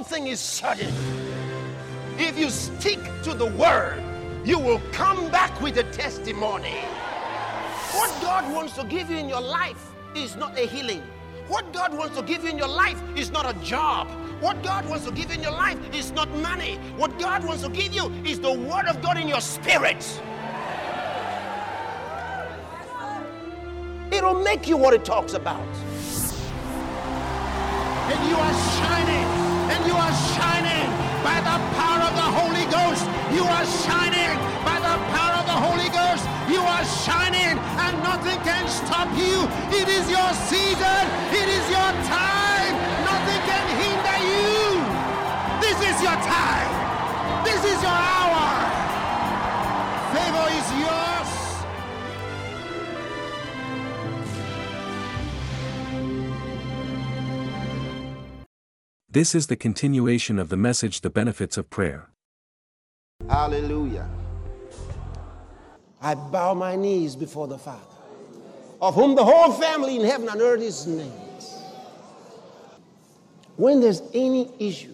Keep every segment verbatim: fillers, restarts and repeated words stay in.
thing is certain. If you stick to the word, you will come back with a testimony. What God wants to give you in your life is not a healing. What God wants to give you in your life is not a job. What God wants to give you in your life is not money. What God wants to give you is the word of God in your spirit. It'll make you what it talks about. And you are shining, and you are shining by the power of the Holy Ghost. You are shining by the power of the Holy Ghost. You are shining, and nothing can stop you. It is your season. It is your time. Nothing can hinder you. This is your time. This is your hour. Favor is yours. This is the continuation of the message, The Benefits of Prayer. Hallelujah. I bow my knees before the Father, of whom the whole family in heaven and earth is named. When there's any issue,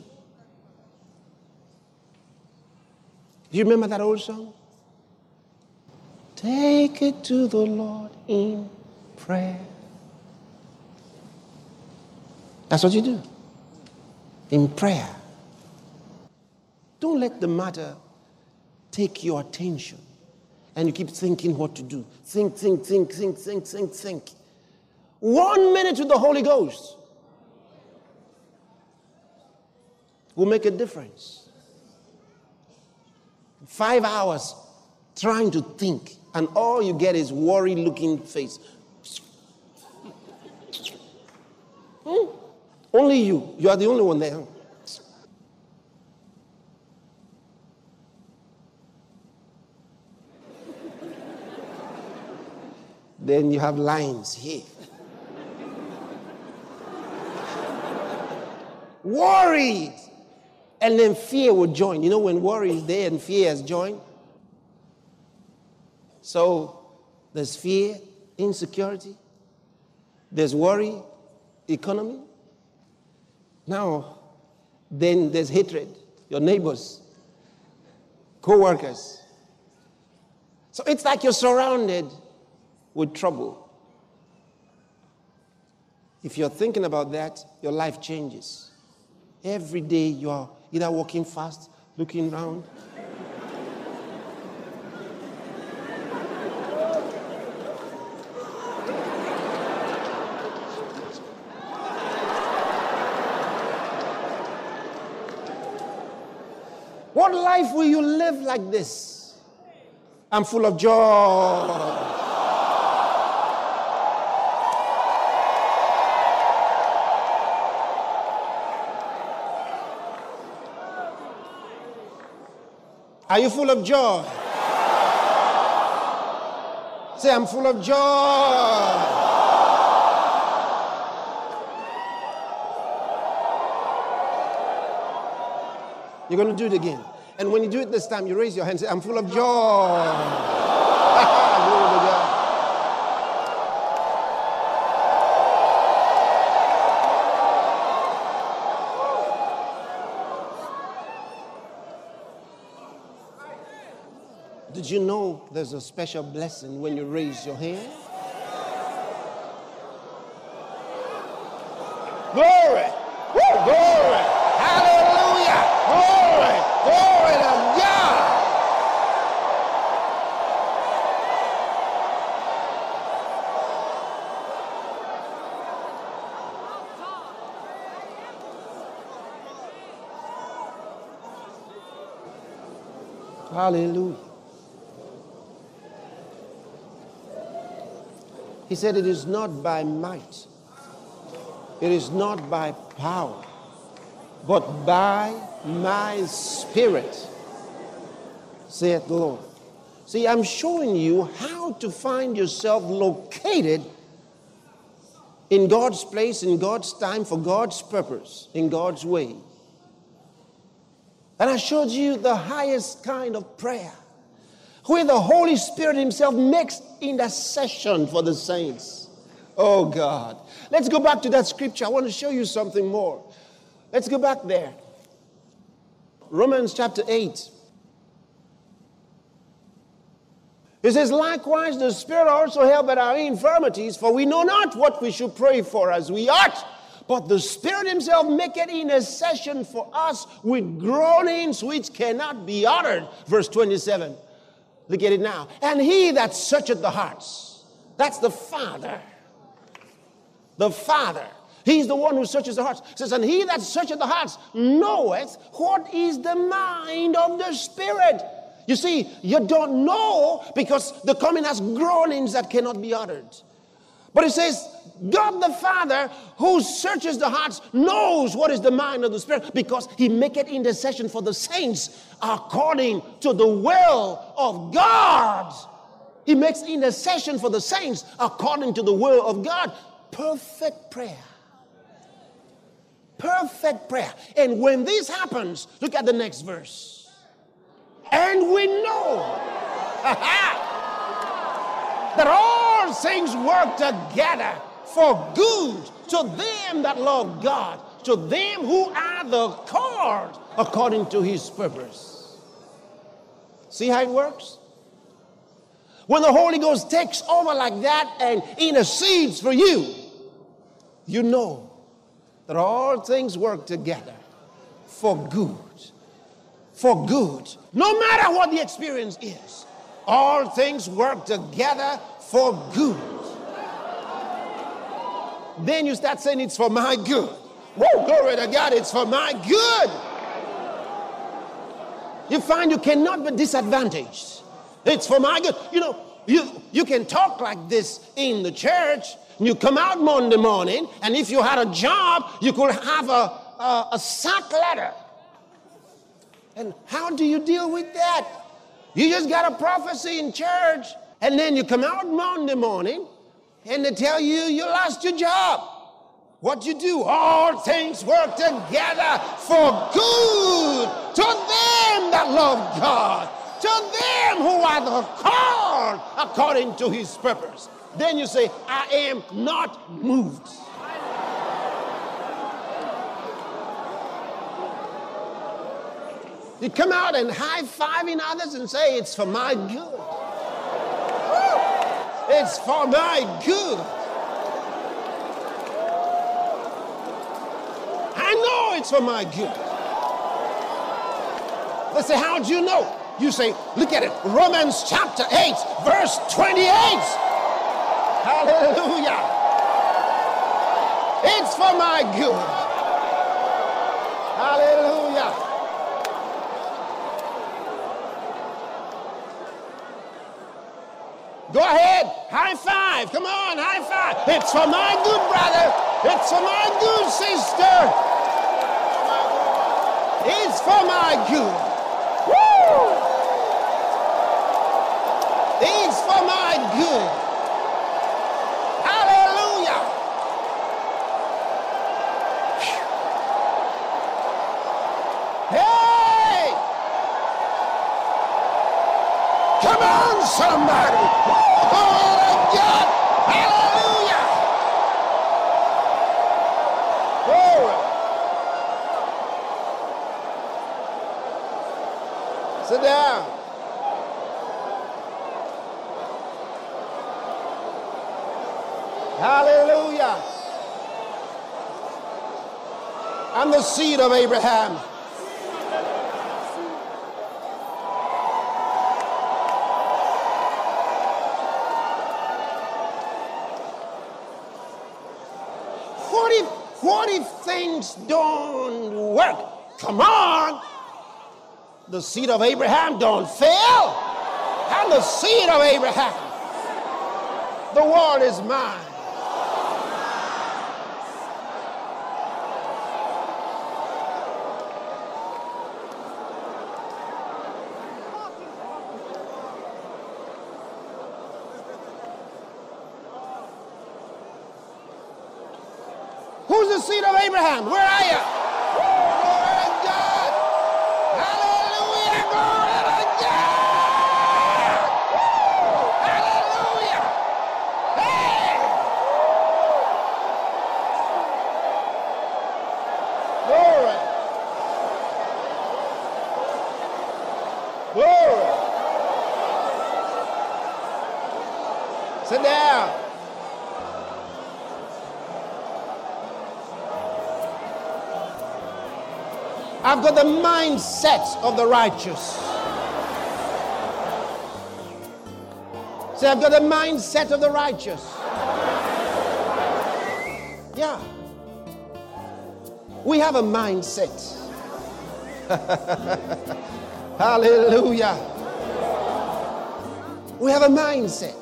do you remember that old song? Take it to the Lord in prayer. That's what you do. In prayer. Don't let the matter take your attention and you keep thinking what to do. Think, think, think, think, think, think, think. One minute with the Holy Ghost will make a difference. Five hours trying to think, and all you get is worry-looking face. Hmm? Only you. You are the only one there. Then you have lines here. Worried. And then fear will join. You know when worry is there and fear has joined? So there's fear, insecurity. There's worry, economy. Now, then there's hatred, your neighbors, co-workers. So it's like you're surrounded with trouble. If you're thinking about that, your life changes. Every day you are either walking fast, looking around. What life will you live like this? I'm full of joy. Are you full of joy? Say, I'm full of joy. You're going to do it again. And when you do it this time, you raise your hand and say, I'm full of joy. Glory to God. Did you know there's a special blessing when you raise your hand? Glory! Woo, glory! Hallelujah! Glory! Glory to God! Hallelujah. He said, it is not by might, it is not by power, but by my spirit, saith the Lord. See, I'm showing you how to find yourself located in God's place, in God's time, for God's purpose, in God's way. And I showed you the highest kind of prayer, where the Holy Spirit himself makes intercession for the saints. Oh God. Let's go back to that scripture. I want to show you something more. Let's go back there. Romans chapter eight. It says, likewise, the Spirit also helped at our infirmities, for we know not what we should pray for as we ought. But the Spirit himself maketh intercession for us with groanings which cannot be uttered. Verse twenty-seven. Look at it now. And he that searcheth the hearts, that's the Father. The Father. He's the one who searches the hearts. It says, and he that searcheth the hearts knoweth what is the mind of the Spirit. You see, you don't know because the coming has groanings that cannot be uttered. But it says, God the Father, who searches the hearts, knows what is the mind of the Spirit, because he maketh intercession for the saints according to the will of God. He makes intercession for the saints according to the will of God. Perfect prayer. Perfect prayer. And when this happens, look at the next verse. And we know that all things work together for good to them that love God, to them who are the called according to his purpose. See how it works? When the Holy Ghost takes over like that and intercedes for you, you know that all things work together for good. For good. No matter what the experience is, all things work together for good. Then you start saying it's for my good. Whoa, glory to God, it's for my good. You find you cannot be disadvantaged. It's for my good. You know, you, you can talk like this in the church. You come out Monday morning, and if you had a job, you could have a, a, a sack letter. And how do you deal with that? You just got a prophecy in church, and then you come out Monday morning, and they tell you you lost your job. What you do? All things work together for good to them that love God, to them who are the called according to his purpose. Then you say, I am not moved. You come out and high-fiving others and say, it's for my good. It's for my good. I know it's for my good. They say, how'd you know? You say, look at it. Romans chapter eight, verse twenty-eight. Hallelujah. It's for my good. Hallelujah. Go ahead, high five. Come on, high five. It's for my good, brother. It's for my good, sister. It's for my good. Woo! It's for my good. Hallelujah. Hey! Come on, somebody. Oh, God. Hallelujah. Glory. Sit down. Hallelujah. I'm the seed of Abraham. What if, what if things don't work? Come on. The seed of Abraham don't fail. I'm the seed of Abraham. The world is mine. Who's the seed of Abraham? Where are you? Glory to God. Hallelujah. Glory to God. Hallelujah. Hey. Glory. Glory. Sit down. I've got the mindset of the righteous. Say, I've got the mindset of the righteous. Yeah. We have a mindset. Hallelujah. We have a mindset.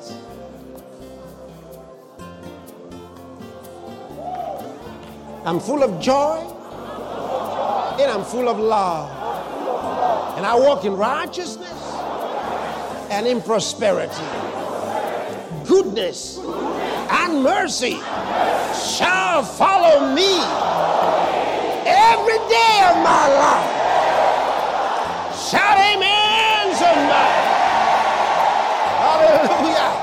I'm full of joy. And I'm full of love. And I walk in righteousness and in prosperity. Goodness and mercy shall follow me every day of my life. Shout amen, somebody. Hallelujah.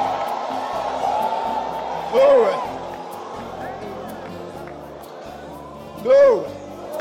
Glory. Glory.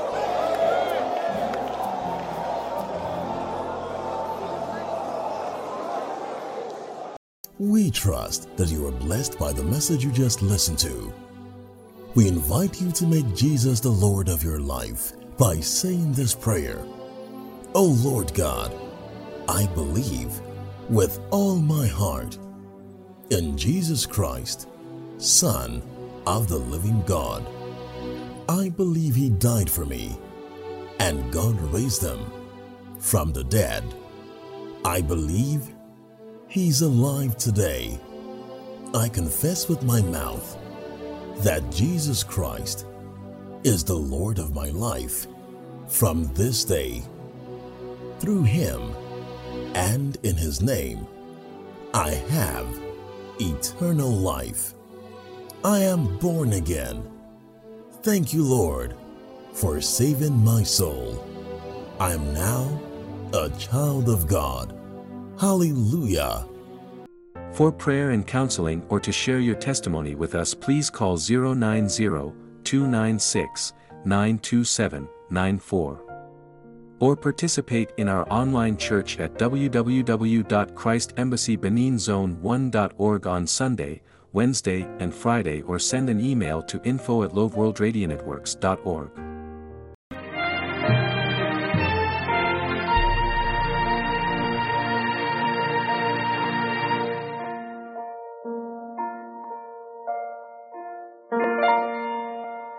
We trust that you are blessed by the message you just listened to. We invite you to make Jesus the Lord of your life by saying this prayer. Oh Lord God, I believe with all my heart in Jesus Christ, Son of the living God. I believe He died for me and God raised Him from the dead. I believe He's alive today. I confess with my mouth that Jesus Christ is the Lord of my life from this day. Through Him and in His name, I have eternal life. I am born again. Thank you, Lord, for saving my soul. I am now a child of God. Hallelujah. For prayer and counseling or to share your testimony with us, please call zero nine zero, two nine six, nine two seven, nine four. Or participate in our online church at w w w dot christ embassy benin zone one dot org on Sunday, Wednesday, and Friday, or send an email to info at loveworldradionetworks dot org.